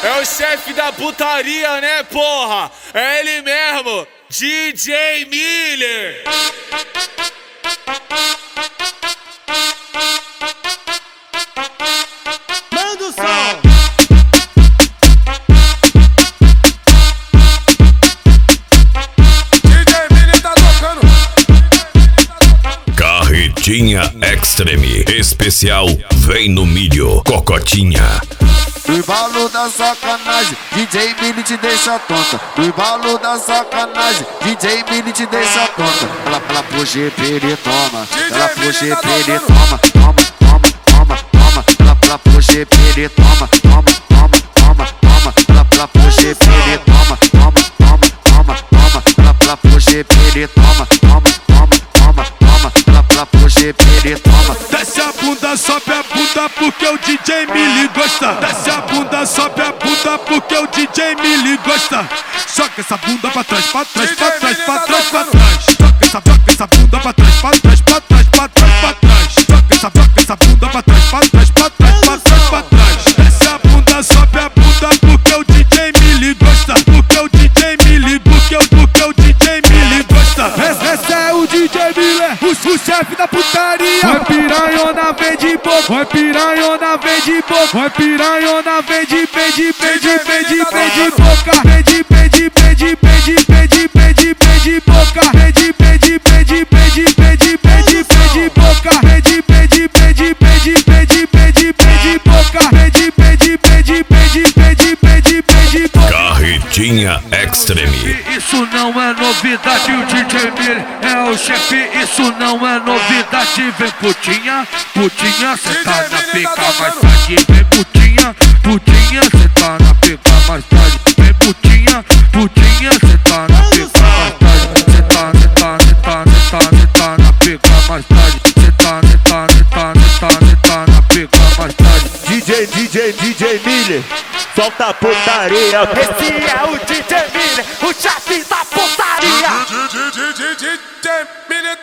É o chefe da putaria, né, porra? É ele mesmo, DJ Miller. Manda o som. DJ Miller tá tocando. Carretinha Extreme especial vem no milho, cocotinha. No embalo da sacanagem, DJ Miller te deixa tonta. No embalo da sacanagem, DJ Miller te deixa tonta. Ela puxa e ele toma. Ela puxa e ele toma. Toma, toma, toma, toma. Ela puxa e ele toma. Toma, toma, toma, toma. Ela puxa e ele toma. Toma, toma, toma, toma. Ela puxa e ele toma. Toma, toma, toma, toma. Ela puxa e ele toma. Desce a bunda, sobe a bunda porque o DJ Miller gosta. Desce a bunda, sobe a bunda porque o DJ Miller gosta. Joga essa bunda pra trás, pra trás, pra trás, pra trás, pra trás. Joga essa bunda pra trás, pra trás, pra trás, pra trás, pra trás. Joga essa bunda pra trás, pra trás, pra trás, pra trás, pra trás. Desce a bunda, sobe a bunda porque o DJ Miller gosta. Porque o DJ Miller, porque o DJ Miller gosta. Esse é o DJ Miller, o chefe da putaria. Vai piranhona, vem de boca. Vai piranhona, vem de boca. Vai piranhona, vem de boca. Vem de boca. Vem de boca. Vem de boca. Carretinha Extreme. Isso não é novidade, o DJ Miller é o chefe. Isso não é novidade. Vem putinha, putinha, cê tá na pica mais tarde. Vem putinha, putinha, cê tá na pica mais tarde. Vem putinha, putinha, cê tá na pica mais tarde. Cê tá na pica mais tarde. Cê tá na pica mais tarde. DJ Miller, solta a putaria. Esse é o DJ Miller, o chefe da putaria. DJ Miller